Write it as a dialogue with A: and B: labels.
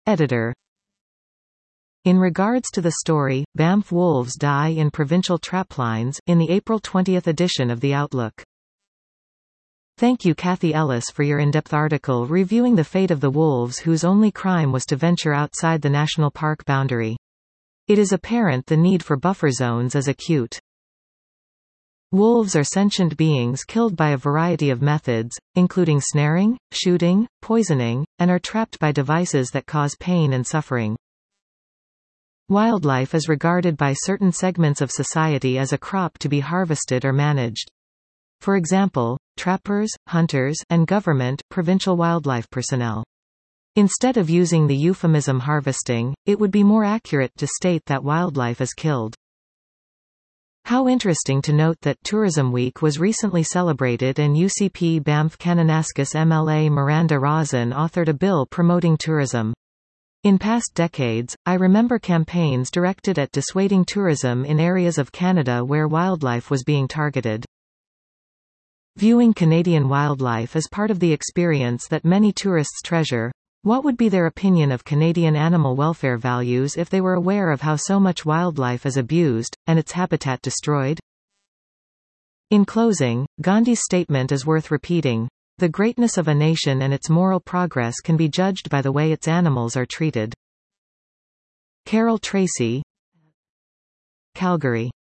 A: Editor. In regards to the story, Banff Wolves Die in Provincial Traplines, in the April 20 edition of The Outlook. Thank you Kathy Ellis for your in-depth article reviewing the fate of the wolves whose only crime was to venture outside the national park boundary. It is apparent the need for buffer zones is acute. Wolves are sentient beings killed by a variety of methods, including snaring, shooting, poisoning, and are trapped by devices that cause pain and suffering. Wildlife is regarded by certain segments of society as a crop to be harvested or managed. For example, trappers, hunters, and government, provincial wildlife personnel. Instead of using the euphemism harvesting, it would be more accurate to state that wildlife is killed. How interesting to note that Tourism Week was recently celebrated and UCP Banff Kananaskis MLA Miranda Rosen authored a bill promoting tourism. In past decades, I remember campaigns directed at dissuading tourism in areas of Canada where wildlife was being targeted. Viewing Canadian wildlife is part of the experience that many tourists treasure. What would be their opinion of Canadian animal welfare values if they were aware of how so much wildlife is abused, and its habitat destroyed? In closing, Gandhi's statement is worth repeating. The greatness of a nation and its moral progress can be judged by the way its animals are treated. Carol Tracy, Calgary.